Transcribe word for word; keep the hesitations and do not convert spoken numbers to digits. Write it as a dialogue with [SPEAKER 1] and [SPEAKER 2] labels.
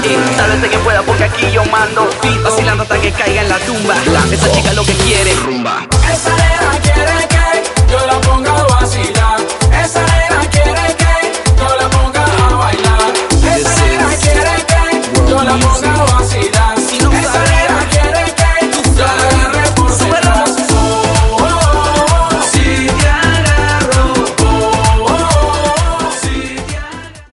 [SPEAKER 1] Sálvese quien pueda porque aquí yo mando. Vacilando hasta que caiga en la tumba. Esa chica lo que quiere rumba.